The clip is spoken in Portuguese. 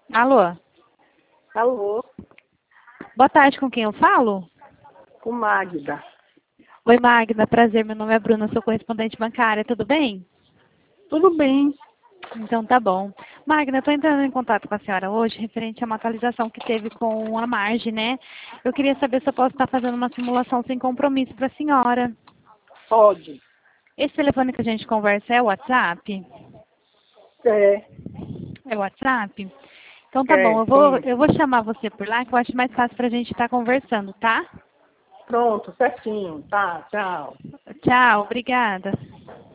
Alô? Alô, Boa tarde, com quem eu falo? com Magda. Oi, Magda, prazer, meu nome é Bruna, sou correspondente bancária, tudo bem? Tudo bem? Então tá bom. Magda, estou entrando em contato com a senhora hoje, referente a uma atualização que teve com a Marge, né? Eu queria saber se eu posso estar fazendo uma simulação sem compromisso para a senhora. Pode. Esse telefone que a gente conversa é o WhatsApp? É, É o WhatsApp? Então tá bom, é, sim. eu vou chamar você por lá, que eu acho mais fácil para a gente estar conversando, tá? Pronto, certinho. Tá, tchau. Tchau, obrigada.